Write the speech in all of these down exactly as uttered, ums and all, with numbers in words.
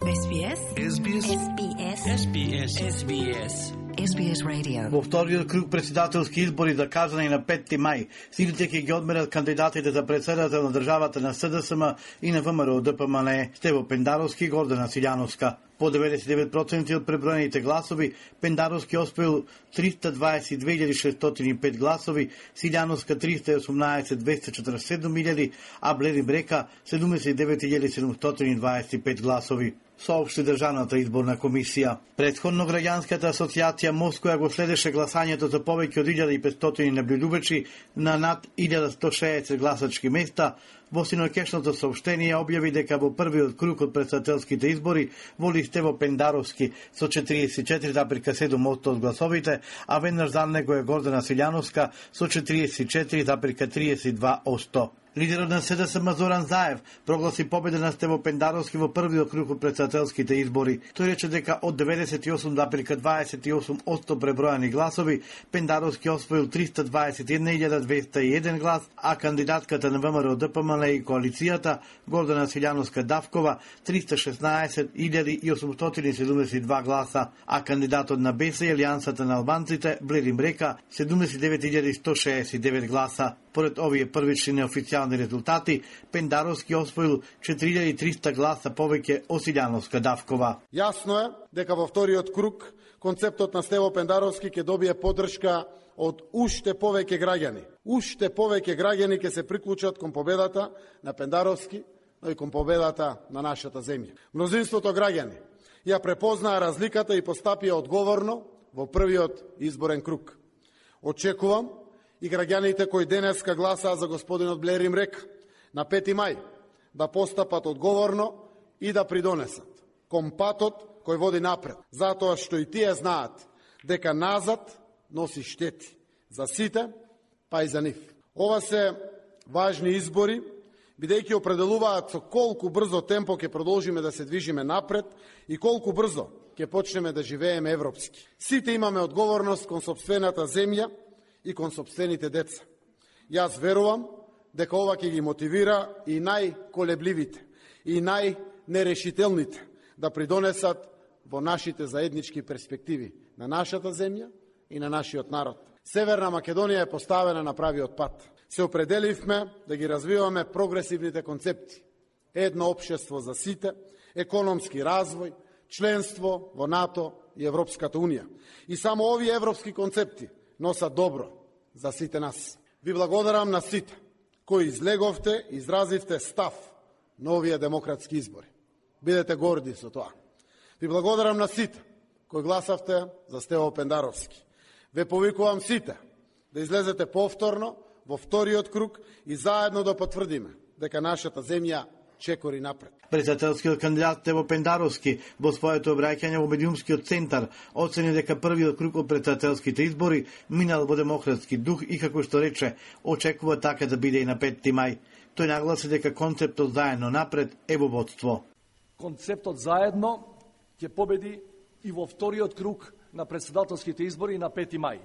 Ес Би Ес. Ес Би Ес. Ес Би Ес. Ес Би Ес. Ес Би Ес. Ес Би Ес Radio. Во вториот круг председателски избори закажани на петти мај, силите ќе ги одмерат кандидатите за претседател на државата на С Д С М и на ВМРО Д П М Л Е, Стево Пендаровски и Гордана Силјановска. По деветдесет и девет проценти од преброените гласови, Пендаровски освоил триста дваесет и две илјади шестстотини и пет гласови, Силјановска триста и осумнаесет илјади двеста и четрдесет и седум илјади, а Блери Брека седумдесет и девет илјади седумстотини и дваесет и пет гласови. Соопшти Државната изборна комисија. Претходно граѓанската асоцијација МОСТ, која го следеше гласањето за повеќе од илјада и петстотини наблюдувачи на над илјада сто шеесет гласачки места, во синоќешното соопштение објави дека во првиот круг од претседателските избори воли Стево Пендаровски со четириесет и четири запирка седум одсто од гласовите, а веднаш за него е Гордана Силјановска со четириесет и четири запирка триесет и два одсто. Лидерот на С Д С М Зоран Заев прогласи победа на Стево Пендаровски во првиот круг од претседателските избори. Тој рече дека од деветдесет и осум запирка дваесет и осум одсто пребројани гласови, Пендаровски освоил триста дваесет и една илјада двеста и еден глас, а кандидатката на ВМРО Д П М Л Е и коалицијата Гордана Силјановска Давкова триста и шеснаесет илјади и осумстотини и седумдесет и два гласа, а кандидатот на Б С и Алијансата на албанците Блери Брека седумдесет и девет илјади сто шеесет и девет гласа. Поред овие првични неофицијални резултати, Пендаровски освоил четири илјади и триста гласа повеќе од Силјановска Давкова. Јасно е дека во вториот круг концептот на Стево Пендаровски ќе добие поддршка од уште повеќе граѓани. Уште повеќе граѓани ќе се приклучат кон победата на Пендаровски, но и кон победата на нашата земја. Мнозинството граѓани ја препознаа разликата и постапија одговорно во првиот изборен круг. Очекувам и граѓаните кои денеска гласаа за господинот Блери Брека на пети мај да постапат одговорно и да придонесат кон патот кој води напред, затоа што и тие знаат дека назад носи штети за сите, па и за нив. Ова се важни избори, бидејќи определуваат со колку брзо темпо ќе продолжиме да се движиме напред и колку брзо ќе почнеме да живееме европски. Сите имаме одговорност кон сопствената земја и кон сопствените деца. Јас верувам дека ова ќе ги мотивира и најколебливите, и најнерешителните да придонесат во нашите заеднички перспективи на нашата земја и на нашиот народ. Северна Македонија е поставена на правиот пат. Се определивме да ги развиваме прогресивните концепти. Едно општество за сите, економски развој, членство во НАТО и Европската Унија. И само овие европски концепти носат добро за сите нас. Ви благодарам на сите кои излеговте, изразивте став на овие демократски избори. Бидете горди со тоа. Ви благодарам на сите кои гласавте за Стево Пендаровски. Ве повикувам сите да излезете повторно во вториот круг и заедно да потврдиме дека нашата земја чекори напред. Претседателскиот кандидат Стево Пендаровски во своето обраќање во медиумскиот центар оцени дека првиот круг од претседателските избори минал во демократски дух и, како што рече, очекува така да биде и на петти мај. Тој нагласи дека концептот заедно напред е во водство. Концептот заедно ќе победи и во вториот круг на претседателските избори на пети мај.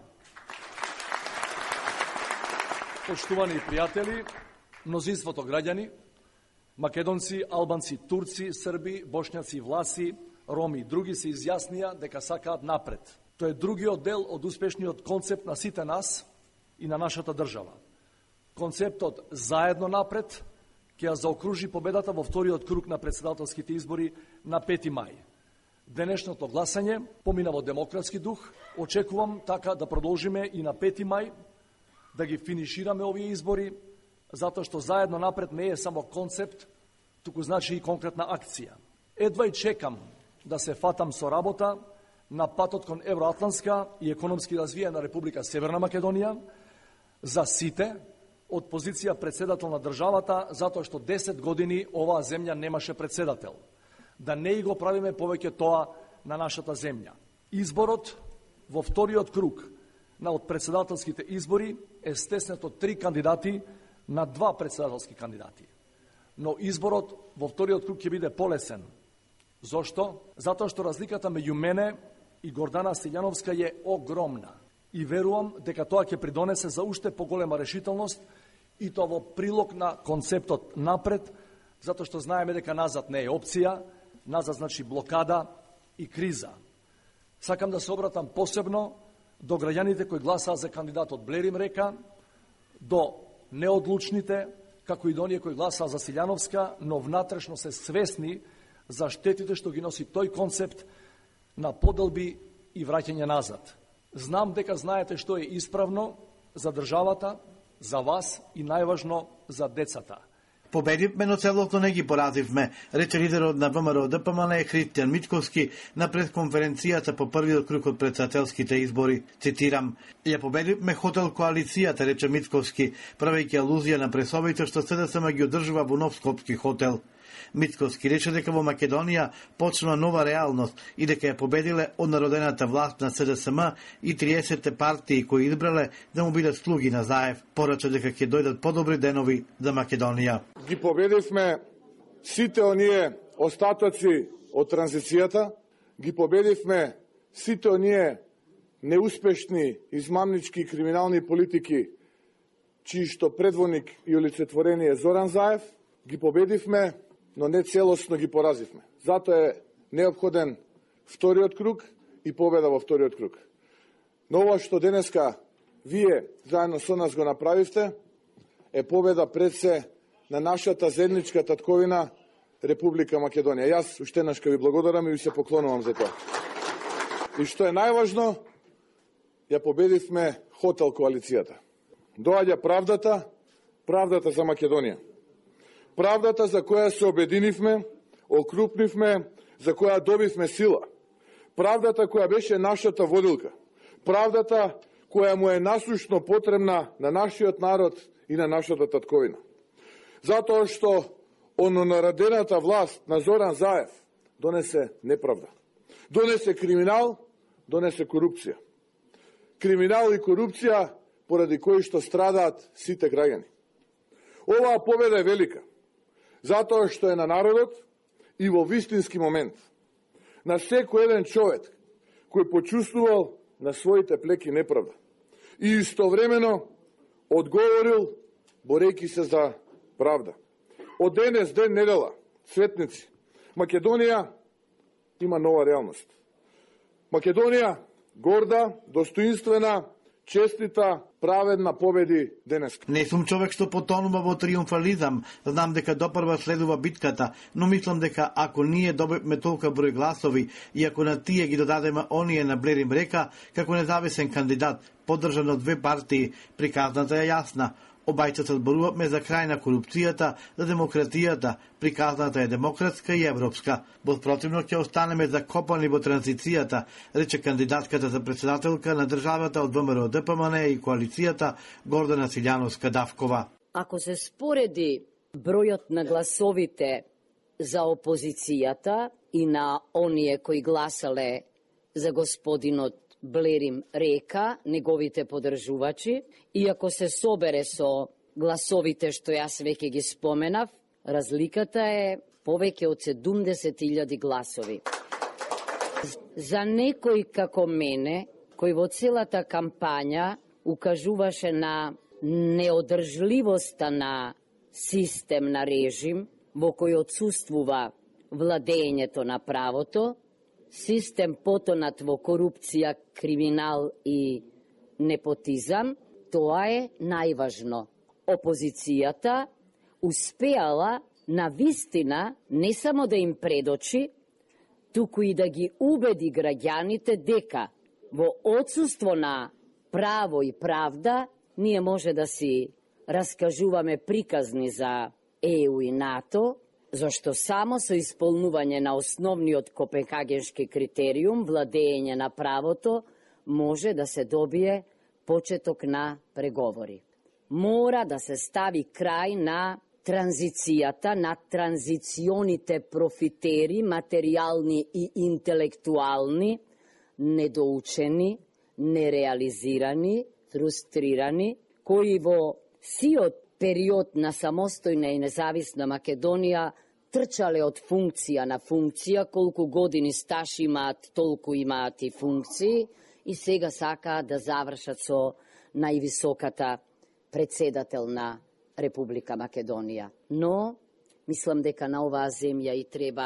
Поштувани пријатели, мнозинството граѓани, македонци, албанци, турци, срби, бошњаци, власи, роми и други се изјаснија дека сакаат напред. Тој е другиот дел од успешниот концепт на сите нас и на нашата држава. Концептот заедно напред ќе ја заокружи победата во вториот круг на претседателските избори на пети мај. Денешното гласање помина во демократски дух. Очекувам така да продолжиме и на пети мај, да ги финишираме овие избори, затоа што заедно напред не е само концепт, туку значи и конкретна акција. Едва и чекам да се фатам со работа на патот кон евроатлантска и економски развиена Република Северна Македонија за сите, од позиција председател на државата, затоа што десет години оваа земја немаше председател. Да не и го правиме повеќе тоа на нашата земја. Изборот во вториот круг на од председателските избори е стеснет од три кандидати на два председателски кандидати. Но изборот во вториот круг ќе биде полесен. Зошто? Затоа што разликата меѓу мене и Гордана Силјановска е огромна. И верувам дека тоа ќе придонесе за уште поголема решителност и тоа во прилог на концептот напред, затоа што знаеме дека назад не е опција, назад значи блокада и криза. Сакам да се обратам посебно до граѓаните кои гласаа за кандидатот Блерим Река, до неодлучните, како и до оние кои гласаа за Силјановска, но внатрешно се свесни за штетите што ги носи тој концепт на поделби и враќање назад. Знам дека знаете што е исправно за државата, за вас и најважно за децата. Победивме, но целосно не ги поразивме, рече лидерот на ВМРО Д П М Л Христијан Мичковски на пресконференцијата по првиот круг од претседателските избори. Цитирам: "Ја победивме хотел коалицијата", рече Мичковски, правејќи алузија на пресовите што С Д С М ги одржува во нов скопски хотел. Мицковски рече дека во Македонија почнува нова реалност и дека ја победиле однародената власт на С Д С М и триесет партии кои избрале да му бидат слуги на Заев. Порача дека ќе дојдат подобри денови за Македонија. Ги победивме сите оние остатоци од транзицијата, ги победивме сите оние неуспешни, измамнички и криминални политики, чиј што предводник и олицетворение е Зоран Заев, ги победивме, но не целосно ги поразивме. Затоа е необходен вториот круг и победа во вториот круг. Но ова што денеска вие заедно со нас го направивте, е победа пред се на нашата заедничка татковина Република Македонија. Јас уште еднаш ке ви благодарам и ви се поклонувам за тоа. И што е најважно, ја победивме хотел коалицијата. Доаѓа правдата, правдата за Македонија. Правдата за која се обединивме, окрупнивме, за која добивме сила. Правдата која беше нашата водилка. Правдата која му е насушно потребна на нашиот народ и на нашата татковина. Затоа што ононаредената власт на Зоран Заев донесе неправда. Донесе криминал, донесе корупција. Криминал и корупција поради кои што страдаат сите граѓани. Оваа победа е велика, затоа што е на народот и во вистински момент. На секој еден човек кој почувствувал на своите плеки неправда и истовремено одговорил борејќи се за правда. Од денес, ден недела, светници, Македонија има нова реалност. Македонија горда, достоинствена, честита, праведна победи денес. Не сум човек што потонува во триумфализам. Знам дека допрва следува битката, но мислам дека ако ние добивме толка број гласови и ако на тие ги додадеме оние на Блерим Река како независен кандидат, поддржан од две партии, приказната е јасна. Обајцата зборуваме за крај на корупцијата, за демократијата, приказната е демократска и европска. Во спротивно ќе останеме закопани во транзицијата, рече кандидатката за председателка на државата од ВМРО Д П М Н и коалицијата Гордана Силјановска-Давкова. Ако се спореди бројот на гласовите за опозицијата и на оние кои гласале за господинот Блерим Река, неговите подржувачи, и ако се собере со гласовите што јас веќе ги споменав, разликата е повеќе од седумдесет илјади гласови. За некој како мене, кој во целата кампања укажуваше на неодржливоста на систем на режим, во кој отсуствува владењето на правото, систем потонат во корупција, криминал и непотизам, тоа е најважно. Опозицијата успеала на вистина не само да им предочи, туку и да ги убеди граѓаните дека во отсуство на право и правда ние може да си раскажуваме приказни за Е У и НАТО, зашто само со исполнување на основниот копенхагенски критериум, владење на правото, може да се добие почеток на преговори. Мора да се стави крај на транзицијата, на транзиционите профитери, материјални и интелектуални, недоучени, нереализирани, фрустрирани, кои во сиот период на самостојна и независна Македонија трчале од функција на функција, колку години стаж имаат, толку имаат и функции, и сега сакаат да завршат со највисоката председател на Република Македонија. Но, мислам дека на оваа земја и треба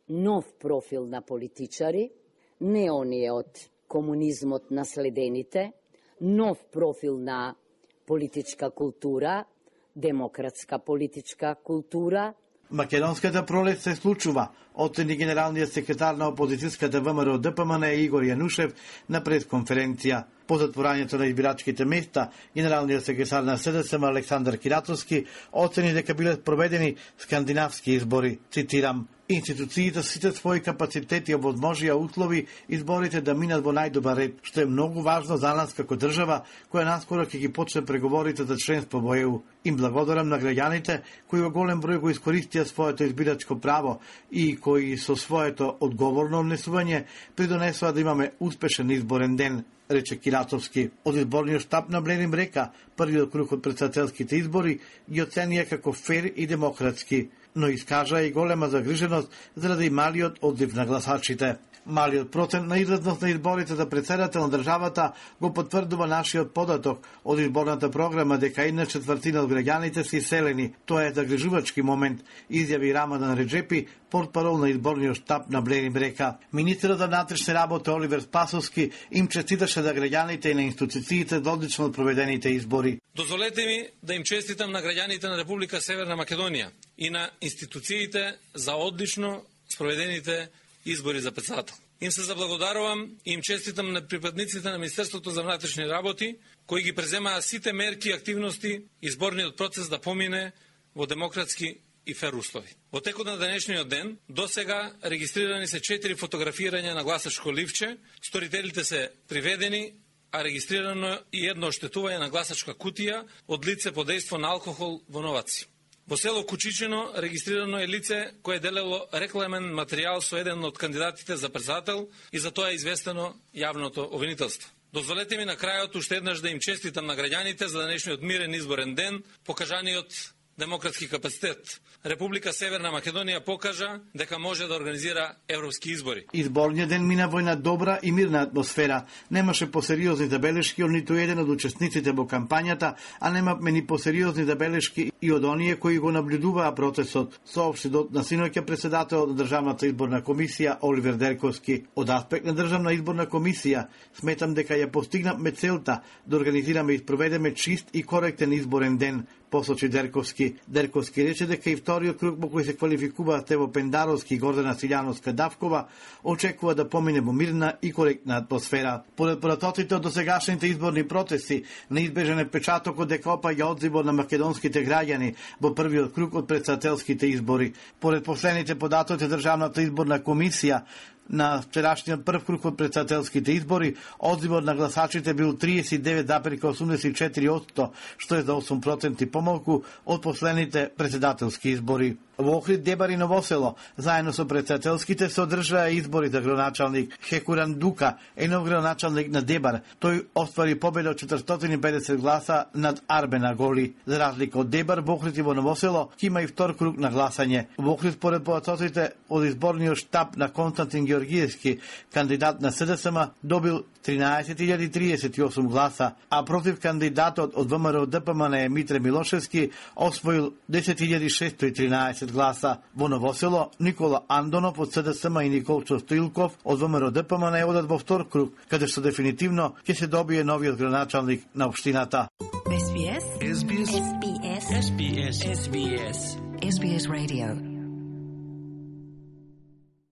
нов профил на политичари, не оние од комунизмот наследените, нов профил на политичка култура, демократска политичка култура. Македонската пролет се случува, оцени генералниот секретар на опозицијската ВМРО Д П М Н Игор Јанушев на пресконференција. По затворањето на избирачките места, генералниот секретар на С Д С М Александар Киратовски оцени дека биле проведени скандинавски избори. Цитирам: институциите сите своји капацитети овозможија услови изборите да минат во најдобар ред, што е многу важно за нас како држава која наскоро ќе ги почне преговорите за членство во Е У. Им благодарам на граѓаните кои во голем број го искористија своето избирачко право и кои со своето одговорно однесување придонесоа да имаме успешен изборен ден, рече Киратовски. Од изборниот штаб на Блерим Река, првиот круг од претседателските избори ги оценија како фер и демократски, но искажа и голема загриженост заради малиот одзив на гласачите. Малиот процент на излазност на изборите за председател на државата го потврдува нашиот податок од изборната програма дека една четвртина од граѓаните се иселени. Тоа е загрижувачки момент, изјави Рамадан Реджепи, портпарол на изборниот штаб на Блерим Река. Министерот за внатрешни работи Оливер Спасовски им честиташе за граѓаните и на институциите за одлично проведените избори. Дозволете ми да им честитам на граѓаните на Република Северна Македонија и на институциите за одлично спроведените избори за председател. Им се заблагодарувам и им честитам на припадниците на Министерството за внатрешни работи, кои ги преземаа сите мерки и активности изборниот процес да помине во демократски и фер услови. Во текот на денешниот ден, до сега регистрирани се четири фотографирања на гласачко ливче, сторителите се приведени, а регистрирано и едно оштетување на гласачка кутија од лице под дејство на алкохол во Новаци. Во село Кучичино регистрирано е лице кое делело рекламен материјал со еден од кандидатите за председател и за тоа е известено јавното обвинителство. Дозволете ми на крајот уште еднаш да им честитам на граѓаните за денешниот мирен изборен ден, покажаниот демократски капацитет. Република Северна Македонија покажа дека може да организира европски избори. Изборниот ден мина во една добра и мирна атмосфера. Немаше посериозни забелешки од ниту еден од учесниците во кампањата, а немавме ни посериозни забелешки и од оние кои го наблюдуваа процесот, соопшти на синоќа председател на Државната изборна комисија Оливер Дерковски. Од аспект на Државна изборна комисија, сметам дека ја постигнавме целта да организираме и спроведеме чист и коректен изборен ден, посочи Дерковски. Дерковски рече дека и вториот круг во кој се квалификуваат Тево Пендаровски и Гордана Силјановска-Давкова очекува да помине во мирна и коректна атмосфера. Поред прототите од досегашните изборни процеси, неизбежен е печатокот дека опаѓа одзивот на македонските граѓани во првиот круг од претседателските избори. Поред последните податоци Државната изборна комисија, на вчерашниот прв круг од претседателските избори, одзивот на гласачите бил триесет и девет зарез осумдесет и четири одсто, што е за осум проценти помалку од последните претседателски избори. Во Охрид, Дебар и Новосело, заедно со претседателските, се одржаа избори за градоначалник. Хекуран Дука е нов градоначалник на Дебар. Тој оствари победа од четиристотини и педесет гласа над Арбен Аголи. За разлика од Дебар, во Охрид и во Новосело има и втор круг на гласање. Во Охрид, според податоците од изборниот штаб на Константин Георгиевски, кандидат на С Д С М, добил тринаесет илјади триесет и осум гласа, а против кандидатот од В М Р Д П М Н Митре Милошевски освоил десет илјади шестоста и тринаесет гласа. Во Новосело Никола Андонов од С Д С М и Николчо Стоилков од В М Р Д П М Н одат во втор круг, каде што дефинитивно ќе се добие новиот градоначалник на општината. S B S S B S S B S S B S S B S Radio